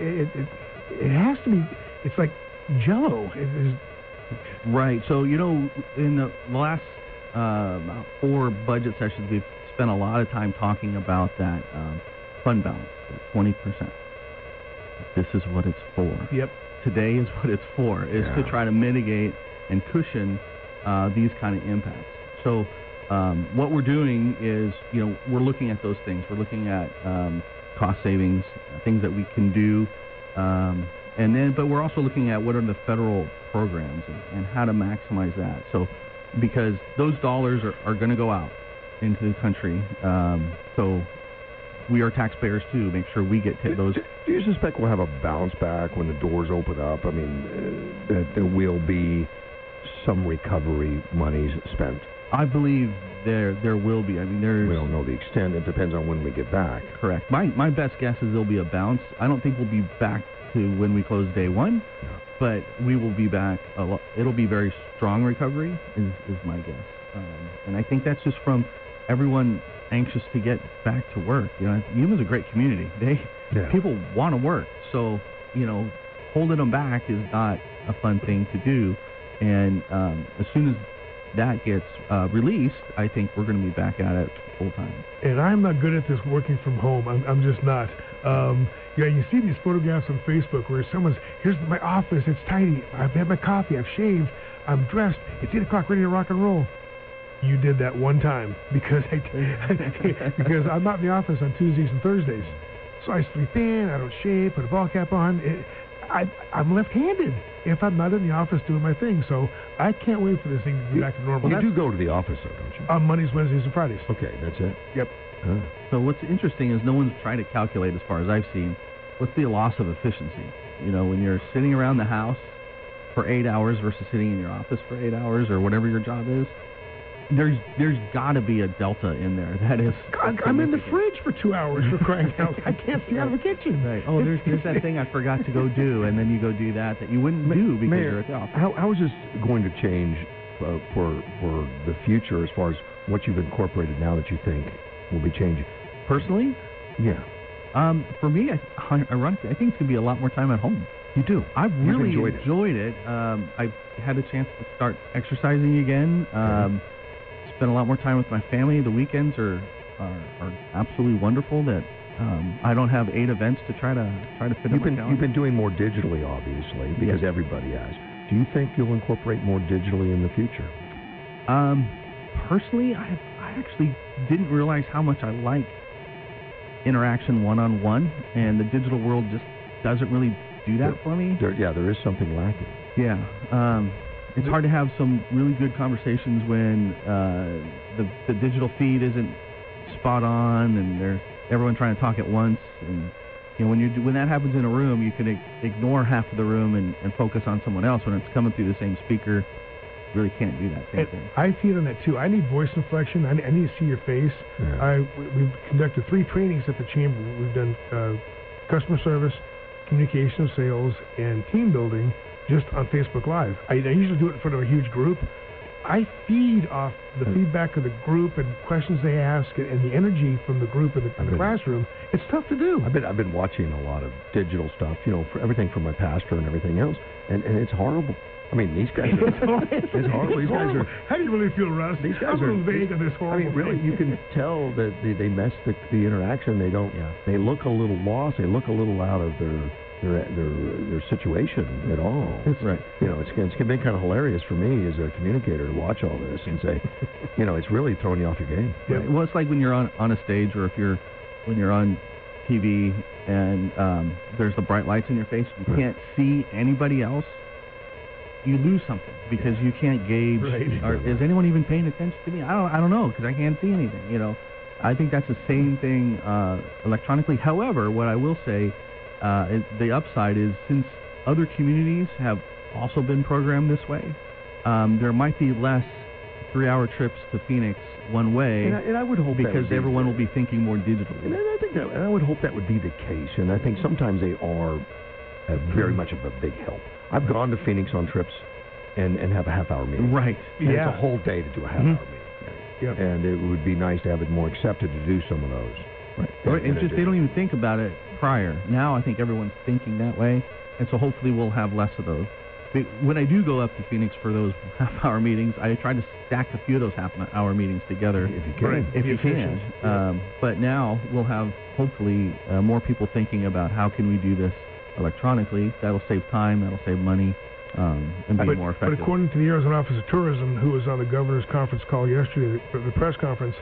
It has to be. It's like Jell-O. Right. So, in the last about 4 budget sessions, we've spent a lot of time talking about that fund balance, 20%. This is what it's for. Yep. Today is what it's for, is to try to mitigate and cushion these kind of impacts. So what we're doing is, we're looking at those things. We're looking at cost savings, things that we can do, but we're also looking at what are the federal programs and how to maximize that. So, because those dollars are going to go out into the country, so we are taxpayers too. Make sure we get those. Do you suspect we'll have a bounce back when the doors open up? I mean, that there will be some recovery monies spent. I believe there will be. I mean, we don't know the extent. It depends on when we get back. Correct. My best guess is there'll be a bounce. I don't think we'll be back to when we close day one, but we will be back a lot. It'll be very strong recovery is my guess, and I think that's just from everyone anxious to get back to work. Yuma's a great community. People want to work, so holding them back is not a fun thing to do. And as soon as that gets released, I think we're going to be back at it full time. And I'm not good at this working from home. I'm just not. You see these photographs on Facebook where here's my office, it's tidy, I've had my coffee, I've shaved, I'm dressed, it's 8 o'clock, ready to rock and roll. You did that one time because because I'm not in the office on Tuesdays and Thursdays. So I sleep in, I don't shave, put a ball cap on. I'm left-handed if I'm not in the office doing my thing. So I can't wait for this thing to be back to normal. You do go to the office, though, don't you? On Mondays, Wednesdays, and Fridays. Okay, that's it? Yep. So what's interesting is no one's trying to calculate, as far as I've seen, what's the loss of efficiency. When you're sitting around the house for 8 hours versus sitting in your office for 8 hours or whatever your job is, there's got to be a delta in there. That is. I'm in the fridge for 2 hours for crying out. I can't see out of the kitchen. Right. Oh, there's that thing I forgot to go do, and then you go do that you wouldn't do because Mayor, you're at the office. How is this going to change for the future as far as what you've incorporated now that you think will be changing? Personally? Yeah. For me, ironically, I think it's going to be a lot more time at home. You do? I've really enjoyed it. I've had a chance to start exercising again. Spend a lot more time with my family. The weekends are absolutely wonderful. That I don't have 8 events to try to fit in my calendar. You've been doing more digitally, obviously, because everybody has. Do you think you'll incorporate more digitally in the future? Personally, I actually didn't realize how much I like interaction one-on-one, and the digital world just doesn't really do that for me. There is something lacking. Yeah. It's hard to have some really good conversations when the digital feed isn't spot on, and there's everyone trying to talk at once, and You know, when that happens in a room, you can ignore half of the room and focus on someone else. When it's coming through the same speaker, you really can't do that same thing. I feel on that too. I need voice inflection. I need to see your face. Yeah. We've conducted 3 trainings at the chamber. We've done customer service, communication, sales, and team building just on Facebook Live. I usually do it in front of a huge group. I feed off the feedback of the group and questions they ask and the energy from the group in the classroom. It's tough to do. I've been watching a lot of digital stuff, you know, for everything from my pastor and everything else, and it's horrible. I mean, these guys are... It's horrible. These guys are... How do you really feel, Russ? These guys I'm a little vague on this horrible I mean, really, thing. you can tell that they mess the interaction. They don't... Yeah. They look a little lost. They look a little out of their situation at all. That's right. You know, it's been kind of hilarious for me as a communicator to watch all this and say, you know, it's really throwing you off your game. Right. Well, it's like when you're on a stage, or when you're on TV and there's the bright lights in your face, you can't see anybody else. You lose something because you can't gauge. Right. Or is anyone even paying attention to me? I don't know, because I can't see anything. You know, I think that's the same thing electronically. However, what I will say, the upside is, since other communities have also been programmed this way, there might be less 3-hour trips to Phoenix one way, and I would hope because everyone will be thinking more digitally. And I think I would hope that would be the case. And I think sometimes they are very much of a big help. I've gone to Phoenix on trips and have a half-hour meeting. Right. And it's a whole day to do a half-hour meeting. Yep. And it would be nice to have it more accepted to do some of those. Right. And just they don't even think about it prior. Now I think everyone's thinking that way, and so hopefully we'll have less of those. But when I do go up to Phoenix for those half-hour meetings, I try to stack a few of those half-hour meetings together. If you can. Right. If you can. But now we'll have, hopefully, more people thinking about how can we do this electronically. That'll save time, that'll save money, and be more effective. But according to the Arizona Office of Tourism, who was on the governor's conference call yesterday, the press conference,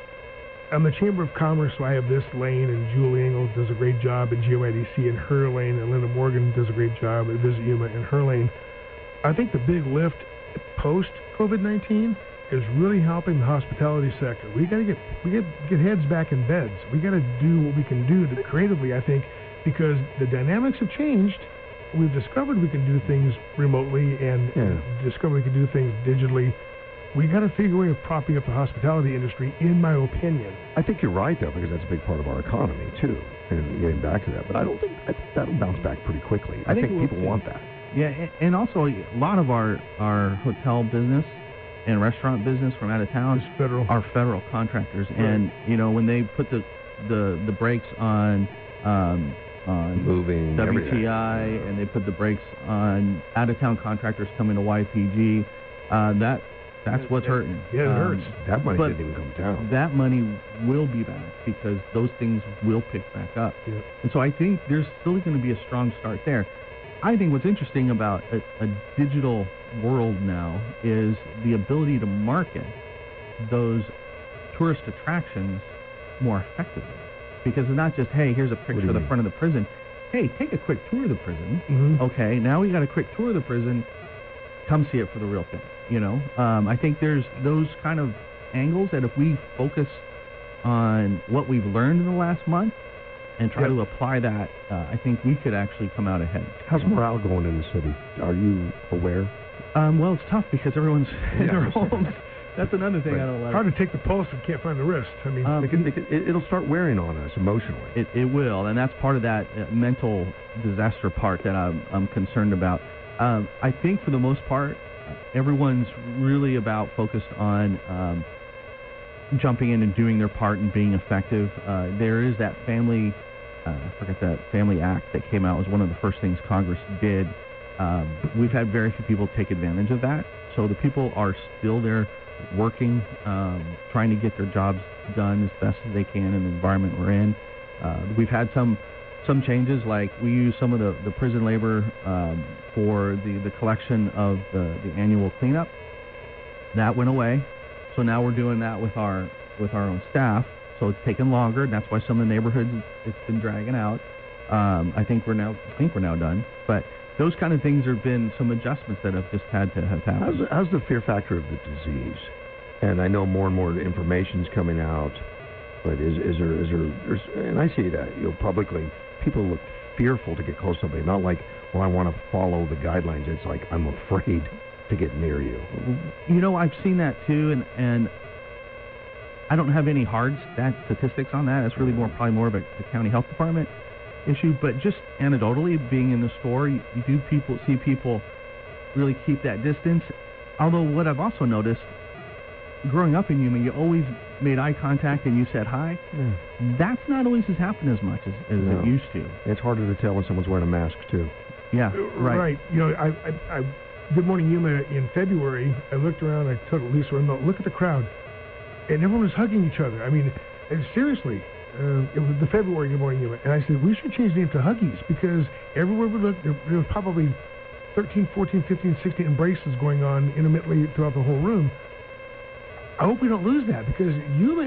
on the Chamber of Commerce, so I have this lane, and Julie Engel does a great job at GYDC in her lane, and Linda Morgan does a great job at Visit Yuma in her lane. I think the big lift post-COVID-19 is really helping the hospitality sector. We got to get heads back in beds. We got to do what we can do creatively, I think, because the dynamics have changed. We've discovered we can do things remotely and discovered we can do things digitally. We got to figure a way of propping up the hospitality industry, in my opinion. I think you're right, though, because that's a big part of our economy, too, and getting back to that. But I think that'll bounce back pretty quickly. I think people want that. Yeah, and also a lot of our hotel business and restaurant business from out of town are federal contractors. Right. And, you know, when they put the brakes on moving WTI, and they put the brakes on out-of-town contractors coming to YPG, that's what's hurting. Yeah, it hurts. That money didn't even come down. That money will be back because those things will pick back up. Yep. And so I think there's still going to be a strong start there. I think what's interesting about a digital world now is the ability to market those tourist attractions more effectively. Because it's not just, hey, here's a picture of the front of the prison. Hey, take a quick tour of the prison. Mm-hmm. Okay, now we got a quick tour of the prison. Come see it for the real thing. You know, I think there's those kind of angles that if we focus on what we've learned in the last month and try to apply that, I think we could actually come out ahead. How's morale going in the city? Are you aware? Well, it's tough because everyone's in their homes. That's another thing I don't like. Hard to take the pulse and can't find the wrist. I mean, it'll start wearing on us emotionally. It will, and that's part of that mental disaster part that I'm concerned about. I think for the most part, everyone's really about focused on jumping in and doing their part and being effective. There is that family, I forget that Family Act that came out. It was one of the first things Congress did. We've had very few people take advantage of that. So the people are still there working, trying to get their jobs done as best as they can in the environment we're in. We've had some changes, like we use some of the prison labor for the collection of the annual cleanup. That went away, so now we're doing that with our own staff. So it's taken longer. That's why some of the neighborhoods it's been dragging out. I think we're now done, but those kind of things have been some adjustments that have just had to have happened. How's the fear factor of the disease? And I know more and more information's coming out, but is there? And I see that publicly. people look fearful to get close to somebody. Not like, well, I want to follow the guidelines. It's like, I'm afraid to get near you. You know, I've seen that too, and I don't have any hard statistics on that. It's really probably more of a county health department issue. But just anecdotally, being in the store, you do see people really keep that distance. Although what I've also noticed, growing up in Yuma, you always made eye contact and you said hi. Yeah. That's not always has happened as much as it used to. It's harder to tell when someone's wearing a mask too. Yeah, right. Right. You know, I Good Morning Yuma in February, I looked around, I told Lisa, look at the crowd. And everyone was hugging each other. I mean, and seriously, it was the February Good Morning Yuma. And I said, we should change the name to Huggies, because everywhere we looked, there was probably 13, 14, 15, 16 embraces going on intermittently throughout the whole room. I hope we don't lose that, because Yuma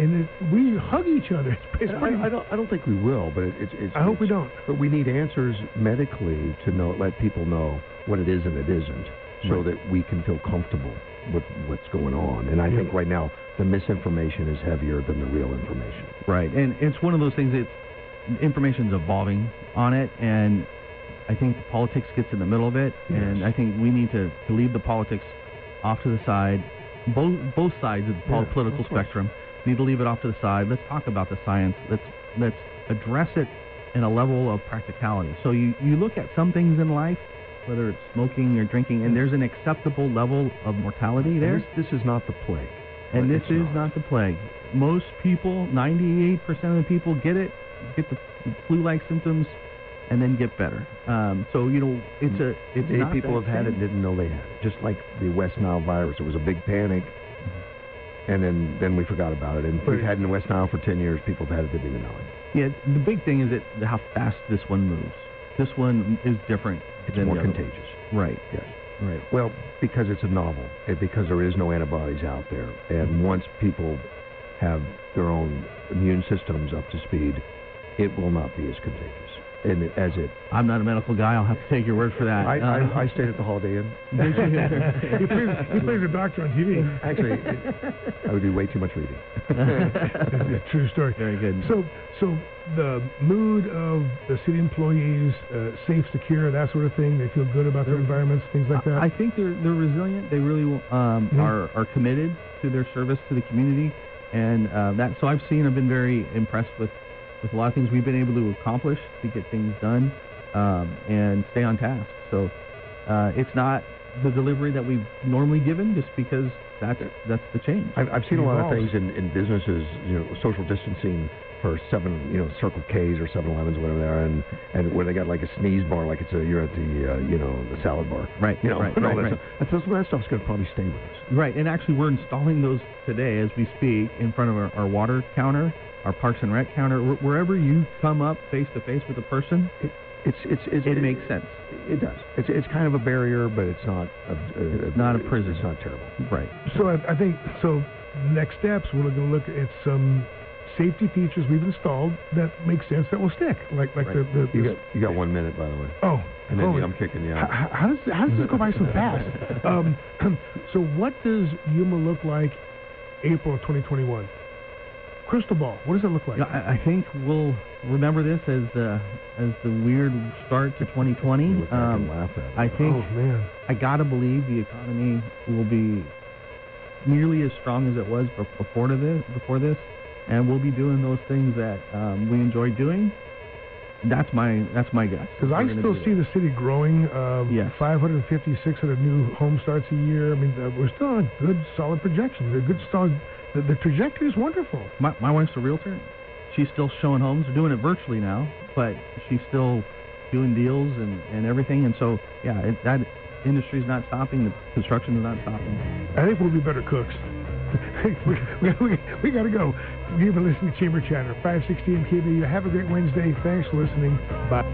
we hug each other. I don't think we will, but I hope we don't. But we need answers medically to let people know what it is and it isn't, so that we can feel comfortable with what's going on. And I think right now the misinformation is heavier than the real information. Right, and it's one of those things that information's evolving on it, and I think the politics gets in the middle of it, and I think we need to leave the politics off to the side. Both sides of the political spectrum need to leave it off to the side. Let's talk about the science. Let's address it in a level of practicality. So you look at some things in life, whether it's smoking or drinking, and there's an acceptable level of mortality there. This is not the plague. And this is not the plague. Most people, 98% of the people get the flu-like symptoms, and then get better. So, you know, it's not people have had it and didn't know they had it. Just like the West Nile virus. It was a big panic, and then we forgot about it. And we've had in the West Nile for 10 years. People have had it, didn't even know it. Yeah, the big thing is how fast this one moves. This one is different. It's more contagious. Right. Yes. Right. Well, because it's a novel, because there is no antibodies out there. And once people have their own immune systems up to speed, it will not be as contagious. I'm not a medical guy. I'll have to take your word for that. I stayed at the Holiday Inn. He plays a doctor on TV. Actually, I would do way too much reading. True story. Very good. So the mood of the city employees, safe, secure, that sort of thing. They feel good about their environments, things like that. I think they're resilient. They really are committed to their service to the community, and So I've been very impressed with a lot of things we've been able to accomplish to get things done and stay on task. So it's not the delivery that we've normally given, just because that's the change. I've seen a lot of things in businesses, social distancing for Circle K's or 7-Elevens, whatever they are, and where they got like a sneeze bar, like you're at the salad bar. Right. Right. And so some of that stuff's going to probably stay with us. Right. And actually, we're installing those today as we speak in front of our water counter, our Parks and Rec counter. Wherever you come up face to face with a person, it makes sense. It does. It's kind of a barrier, but it's not. It's not a prison. It's not terrible. Right. So I think next steps, we're going to look at some safety features we've installed that make sense, that will stick. Like you got 1 minute, by the way. Oh. And then I'm kicking you out. How does this go by so fast? So what does Yuma look like April of 2021? Crystal ball. What does it look like? I think we'll remember this as the weird start to 2020. I think I gotta believe the economy will be nearly as strong as it was before this, and we'll be doing those things that we enjoy doing. That's my guess. Because I still see the city growing. 550, 600 new home starts a year. I mean, we're still on a good, solid projection. The trajectory is wonderful. My wife's a realtor. She's still showing homes. We're doing it virtually now, but she's still doing deals and everything. And so, that industry's not stopping. The construction is not stopping. I think we'll be better cooks. we got to go. You've been listening to Chamber Chatter, 560 MKBU. Have a great Wednesday. Thanks for listening. Bye.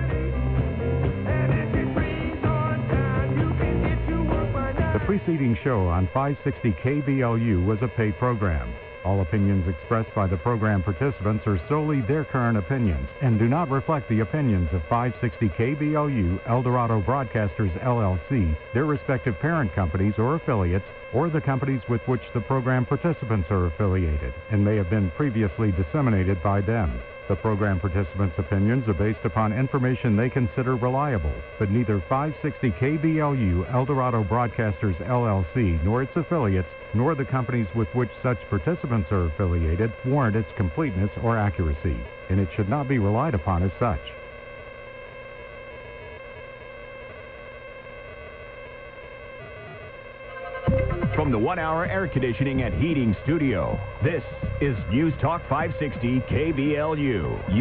The preceding show on 560 KBLU was a paid program. All opinions expressed by the program participants are solely their current opinions and do not reflect the opinions of 560 KBLU, Eldorado Broadcasters, LLC, their respective parent companies or affiliates, or the companies with which the program participants are affiliated, and may have been previously disseminated by them. The program participants' opinions are based upon information they consider reliable, but neither 560 KBLU, Eldorado Broadcasters LLC, nor its affiliates, nor the companies with which such participants are affiliated warrant its completeness or accuracy, and it should not be relied upon as such. From the 1 Hour Air Conditioning and Heating Studio, this is News Talk 560 KBLU.